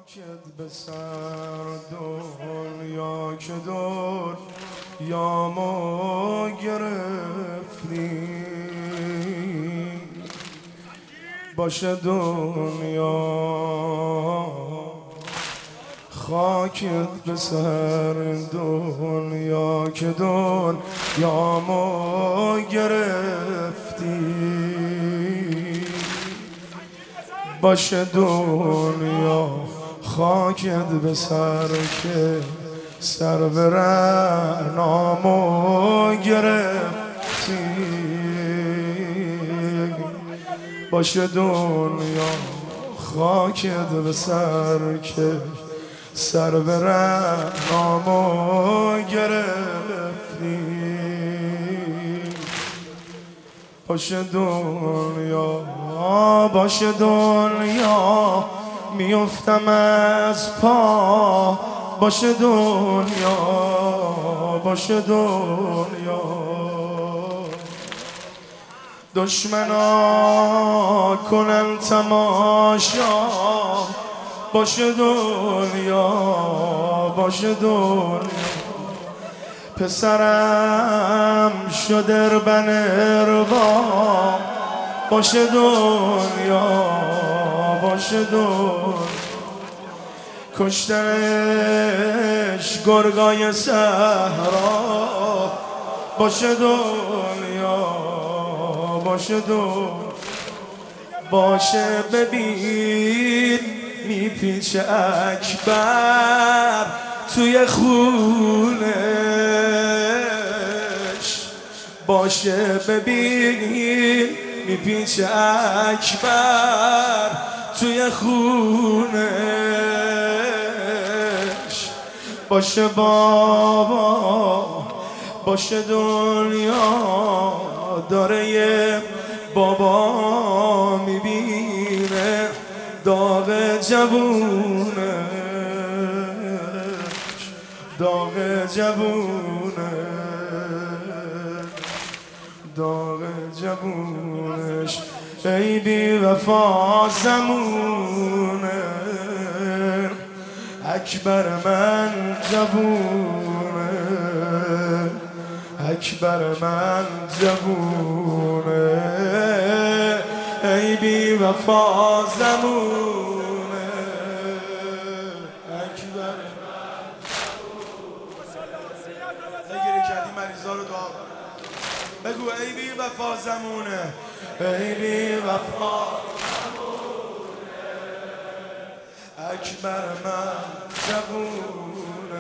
خاکت به سر دنیا که دنیامو گرفتی باشه دنیا خاکت به سر دنیا که دنیامو گرفتی باشه دنیا خاکت به سر که سر به رعنامو گرفتی باشه دنیا خاکت به سر که سر به رعنامو گرفتی باشه دنیا باشه دنیا میفتم از پا باشه دنیا باشه دنیا دشمنا کنن تماشا باشه دنیا باشه دنیا پسرم شد اربن اربا باشه دنیا باشه دنیا کشتنش گرگای صحرا باشه دنیا باشه دنیا باشه ببین میپیچه اکبر توی خونش باشه ببین میپیچه اکبر توی خونش باشه بابا باشه دنیا داره یه بابا میبینه داغ جوونش داغ جوونش داغ جوونش ای بی وفا زمونه اکبر من جوونه اکبر من جوونه ای بی وفا زمونه اکبر من جوونه نگیری کردی مریضا رو دعا بگو ای بی وفا زمونه ای بی وفا زمونه اکبر من جوونه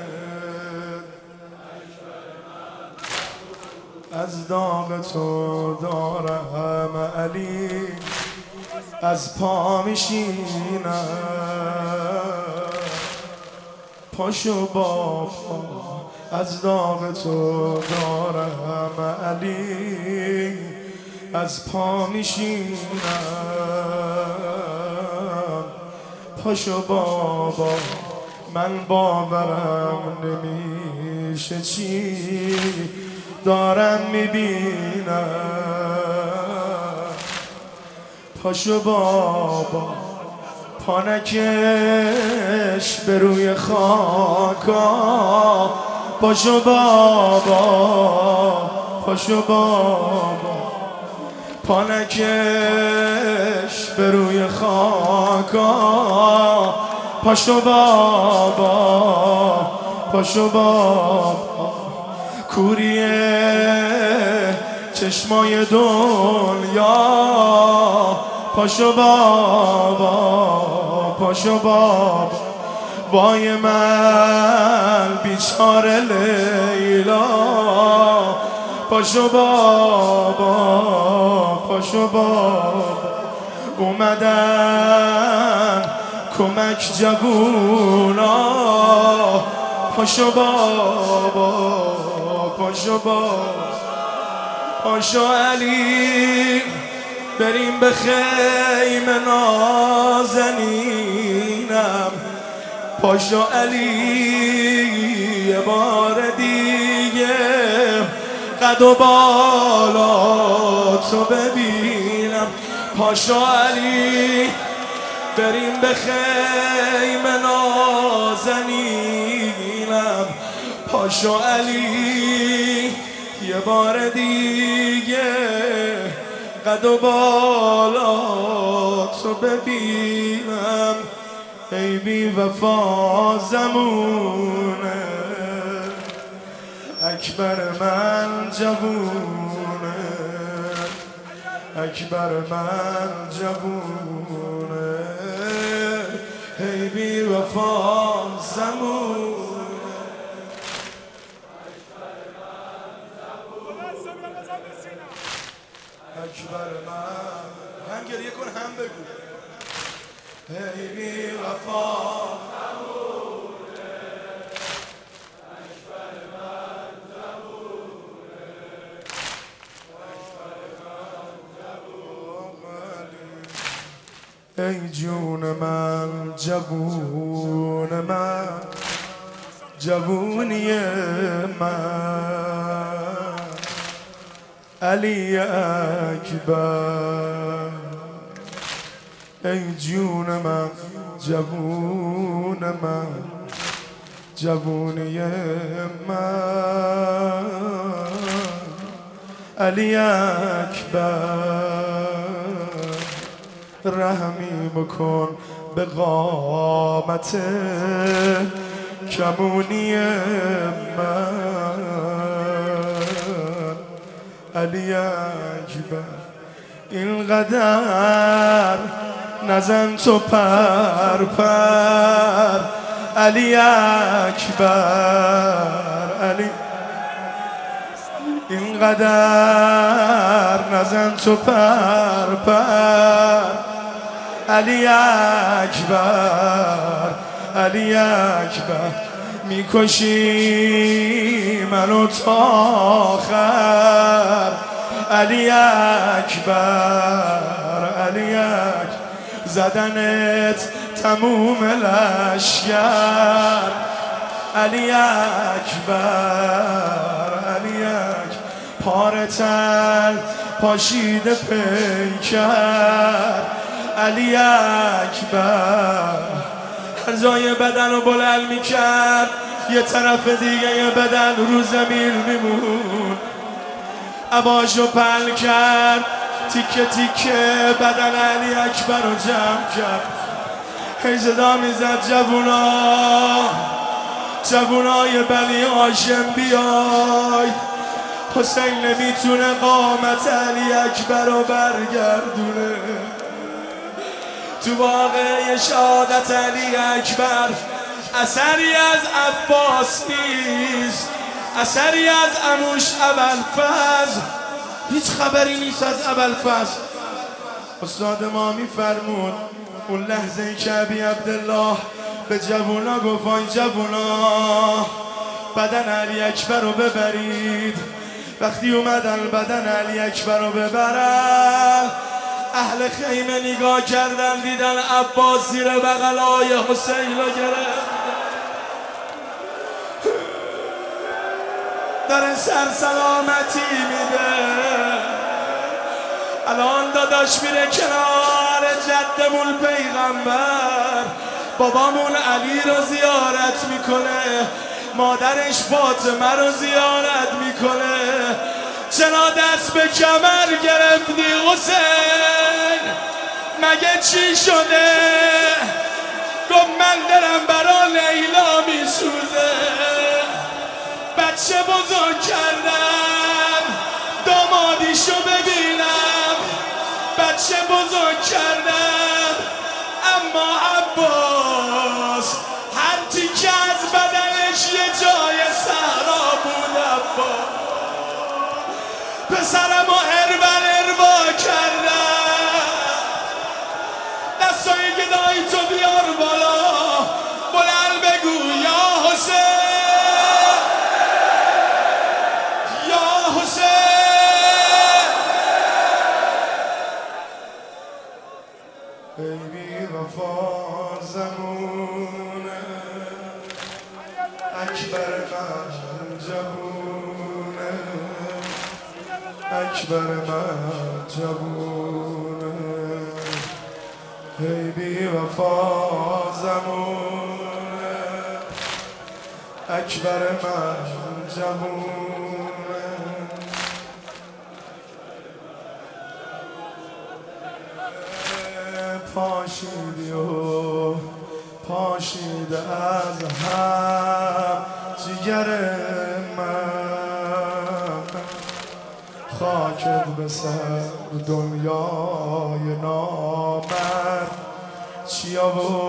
از داغ تو دارم علی از پا میشینم پاشو بابا از داغ تو دارم علی از پا میشینم پاشو بابا من باورم نمیشه چی دارم میبینم پاشو بابا پانکش به روی خاکا پاشو بابا پاشو بابا پانکش به روی خاکا پاشو بابا پاشو بابا کوریه چشمای دنیا پاشو بابا پاشو بابا وای من بیچاره لیلا پاشو بابا پاشو بابا اومدن کمک جوونا پاشو بابا پاشو بابا پاشو علی بریم به خیمه نازنینم پاشو علی یه بار دیگه قد و بالا تو ببینم پاشو علی بریم به خیمه پاشو علی یه بار دیگه قد و بالا تو ببینم ای بی وفا زمونه اکبر من جوونه اکبر من جوونه ای بی وفا زمونه اکبر من هم گریه کن هم بگو ای بی وفا ای جون من جوون من جوونی من علی اکبر ای جون من جوون من جوونی من علی اکبر رحمی بکن به قامت کمونی من علی اکبر اینقدر نزن تو پر پر علی اکبر علی اینقدر نزن تو پر پر علی اکبر علی اکبر میکشی منو تا آخر علی اکبر علی اکبر زدنت تموم لشگر علی اکبر علی اکبر پارتن پاشیده پیکر علی اکبر هر جای بدن رو بلند میکرد یه طرف دیگه یه بدن رو زمین میمون عباشو پل کرد تیکه تیکه بدن علی اکبر رو جمع کرد هی صدا میزد جوونای بنی هاشم بیای حسین نمیتونه قامت علی اکبر رو برگردونه تو واقعه شهادت علی اکبر اثری از عباس نیست اثری از عموش ابوالفضل هیچ خبری نیست از ابوالفضل استاد ما میفرمود اون لحظه که ابی عبدالله به جوونا گفت آی جوونا بدن علی اکبر رو ببرید وقتی اومدن بدن علی اکبر رو ببرن اهل خیمه نگاه کردن دیدن عباس زیر بغلای حسین رو گرفت داره سر سلامتی میده الان داداش میره کنار جدمون پیغمبر بابامون علی رو زیارت میکنه مادرش فاطمه رو زیارت میکنه چرا دست به کمر گرفتی حسین مگه چی شده گفت من دلم برا لیلا میسوزه بچه بزرگ کردم دامادیشو ببینم بچه بزرگ کردم اما عباس هر تیکه از بدنش یه جای صحرا بود عباس پسرمو هربر اروا کردم دستای گدایی تو بیار بالا بلند بگو یا حسین یا حسین ای بی وفا زمونه اکبر من جوونه اکبر من جوونه ای بی وفا زمونه اکبر من جوونه پاشیدی و پاشیده از هم جگر من خاکت به سر دنیای نامرد چی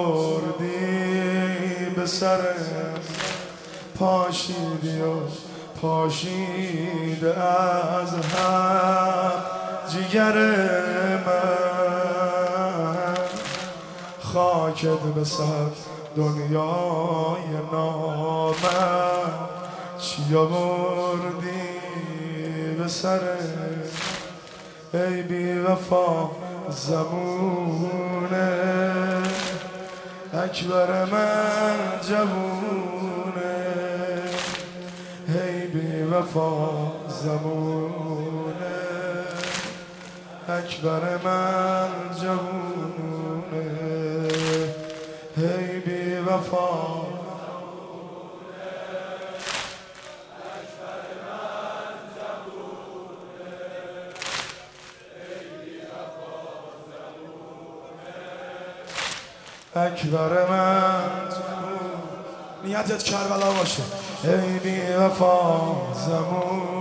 آوردی به سرم پاشیدی و پاشیده از هم جگر من خاکت به سر دنیای نامرد چی آوردی به سرم ای بی وفا زمونه اکبر من جوونه ای بی وفا زمونه اکبر من جوونه ای بی وفا اکبر من نیتت کربلا باشه ای بی وفا زمون